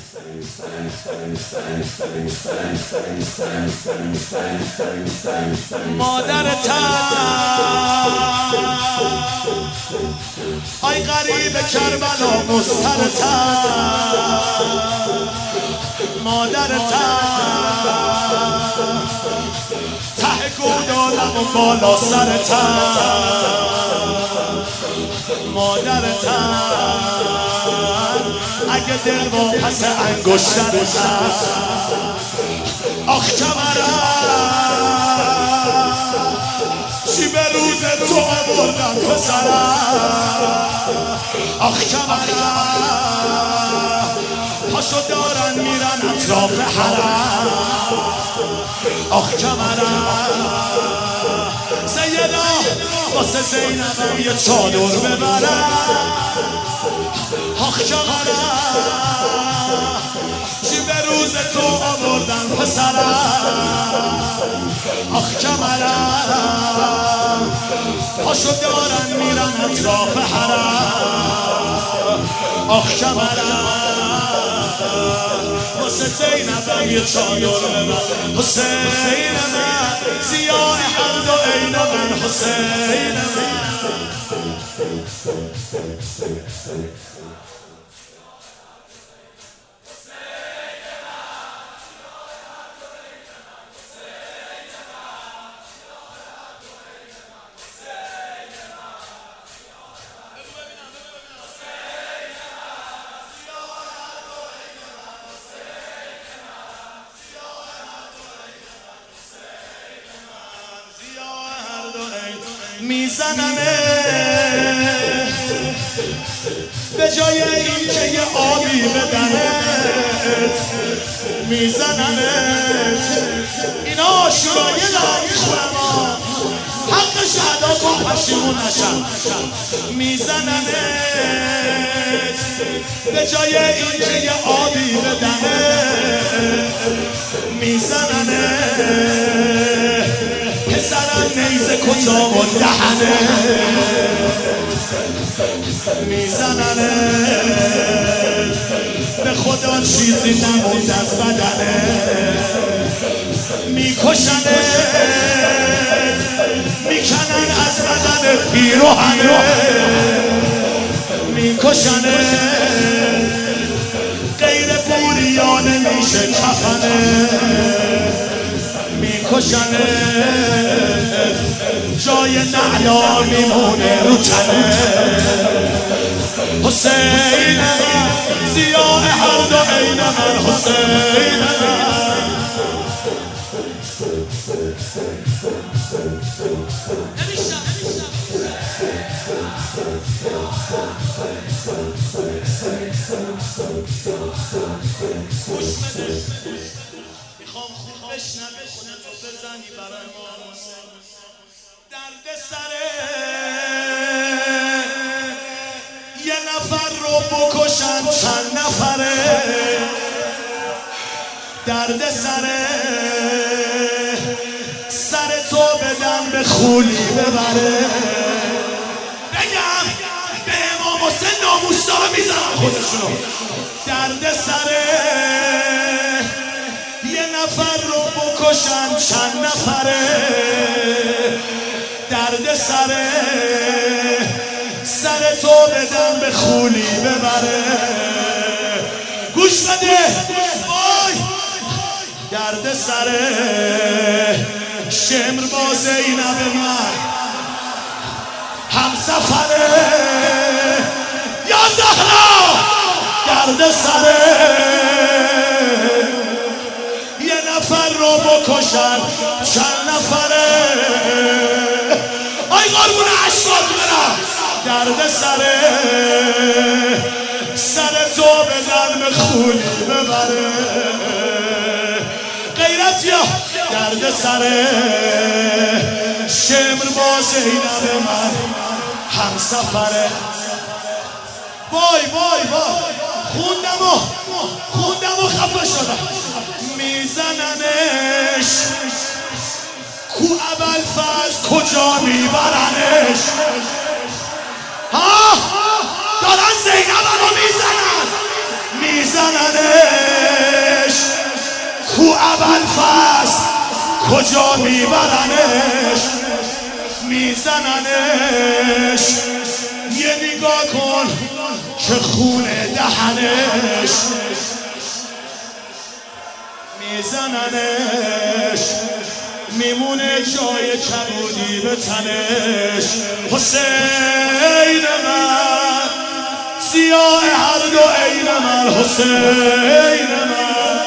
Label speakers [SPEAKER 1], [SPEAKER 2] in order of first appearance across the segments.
[SPEAKER 1] مادرتم آی غریب کربلا مضطرتم مادرتم ته گودالم و بالا سرتم مادرتم اگه دل با پس انگشترتم آخ کمرم چی به روز تو آوردم پسرم آخ کمرم پاشو دارن میرن اطراف حرم آخ کمرم سیدا واسه زینبم یه چادر ببرم آخ کمرم چی به روز تو آوردن پسرم آخ کمرم پاشو دارن میرن اطراف حرم آخ کمرم واسه زینبم یه چادر ببرم حسین من ضیاء هر دو عین من حسین من میزنمه به جای این که یه آبی بدنت میزنمه اینا آشورایی دارم میخورم حق شهدا کن پشیمون نشم میزنمه به جای این که یه آبی بدنت میزنمه پسرم نیزه کجا و دهنه میزننه به خدا چیزی نموند از بدنه میکشنه میکنن از بدن پیروهنه میکشنه غیر بوریانه میشه کفنه میکشنه جای نعیا میمونه رو تنه حسین من ضیاء هر دو عین من حسین من میخوام خوب بشنوه خودتو بزنی برای ما درد سره یه نفر رو بکشن چند نفره درد سره سر تو بدم به خولی ببره بگم به امام حسین ناموسدارا میزنن خودشونو درد سره یه نفر رو بکشن چند نفره درد سره سر تو بدم به خولی ببره گوش بده وای درد سره شمر با زینب من هم سفره یا زهرا درد سره یه نفر رو بکشن چند نفره آی قربون عشقات برم درد سره سر تو بدن به خولی ببره غیرت یا درد سره شمر با زینب من هم سفره وای وای وای خوندم و خفه شدم میزننش کو ابوالفضل کجا میبرنش ها دارن زینب رو میزننش ابوالفضل کجا میبرنش میزننش یه نگاه کن که خون دهنش میزننش میمونه جای کبودی به تنش حسین من سیاه هر دو عین من حسین من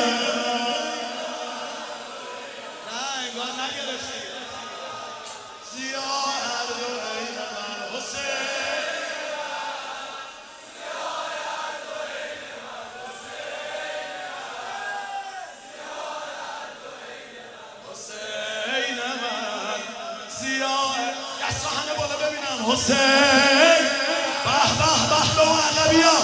[SPEAKER 1] حسین به به به به اون عقبیا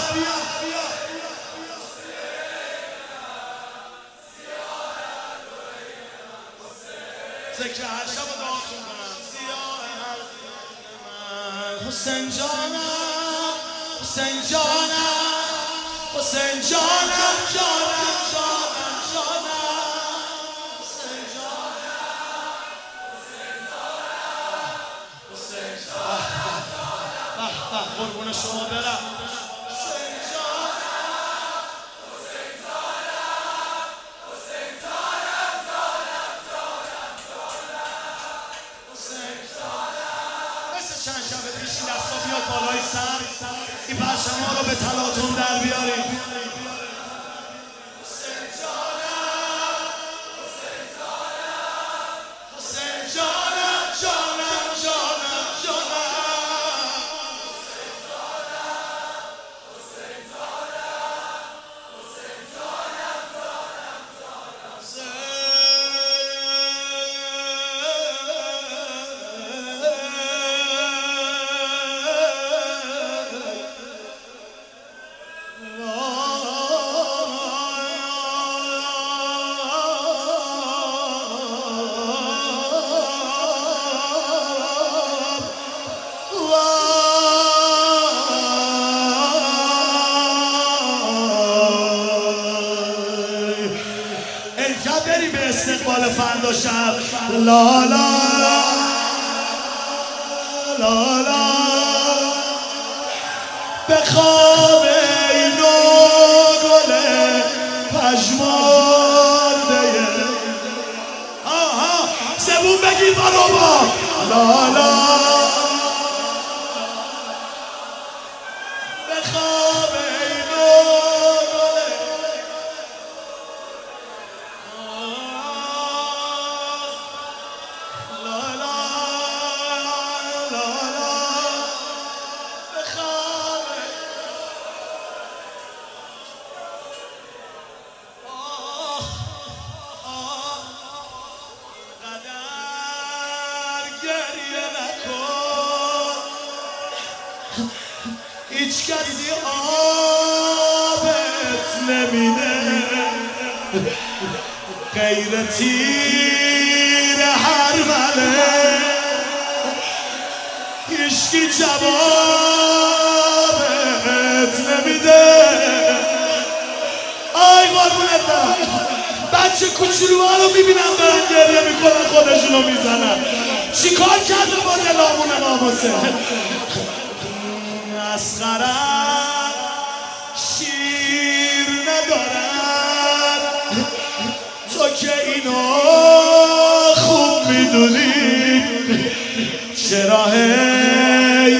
[SPEAKER 1] ذکر هر شب و دعاتون کنم سیاه هر من حسین جانم حسین جانم حسین جانم جانم جانم جانم حسین جانم حسین جانم قربون شما برم حسین جانم حسین جانم حسین جانم جانم جانم جانم حسین جانم مثل چند شب پیش این دستا بیاد بالای سر این پرچم ها رو به تلاتون در بیاریم حسین جانم حسین جانم حسین جانم جانم جانم جانم بریم به استقبال فردا شب لا لا لا لا به خواب اینو گل پژمرده زبون بگیر بابا لا لا به خواب اینو هیچ کسی آبت نمیده غیر تیر هرمله هیچکی جوابت نمیده آی قربونت برم بچه کوچولوها رو میبینم دارن گریه میکنن خودشونو میزنن چیکار کرده با دلامون ناموسه مسخرم شیر ندارد تو که اینو خوب میدونی چرا هی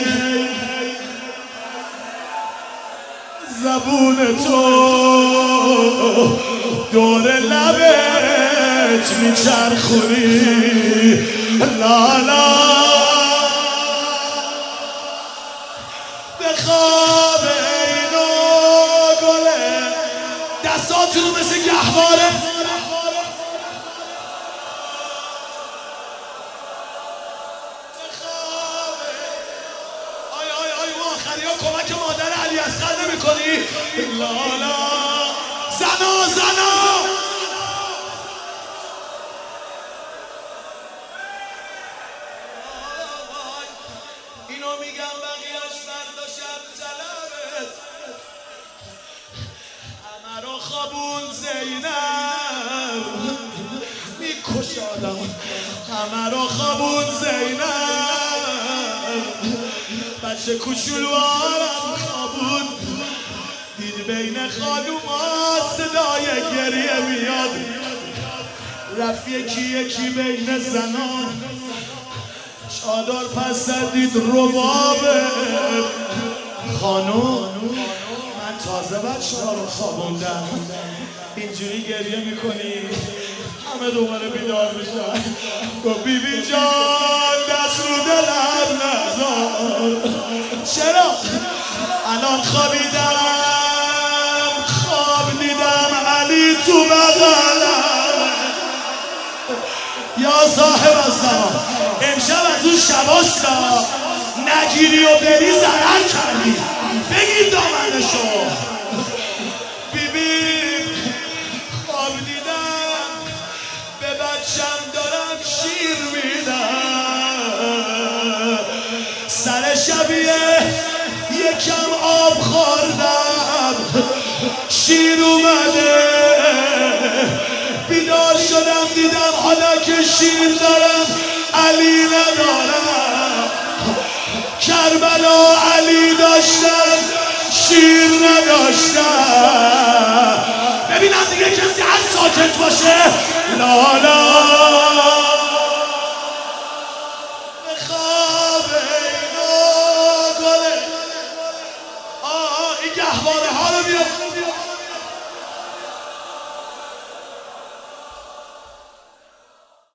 [SPEAKER 1] زبون تو دور لبت میچرخونی لا لا خواب اینو گله دستاتونو مثل گهواره آی آی آی اون آخری ها کمک مادر علی اصغر نمی کنی؟ لالا زنا زنا اینو میگم بقیهش فردا شب طلبت همه رو خوابون زینب میکشه آدم همه رو خوابون زینب بچه کوچولوارم خوابون دید بین خانوما صدای گریه میاد رفت یکی بین زنان چادر پس دید ربابه خانوم من تازه بچه ها رو خوابوندم اینجوری گریه میکنی همه دوباره بیدار میشن گفت بیبی جان دست رو دلم نذار چرا الان خوابیدم خواب دیدم علی تو بغلم یا صاحب الزمان امشب از اون شباستا نگیری و بری ضرر کردی بگیر دامنشو بیبی خواب دیدم به بچم دارم شیر میدم سر شبیه یکم آب خوردم شیر اومده بیدار شدم دیدم حالا که شیر دارم علی ندارم کربلا علی داشتم شیر نداشتم ببینم دیگه کسی از ساکت باشه لالا به خواب اینا گله این گهواره ها رو بیار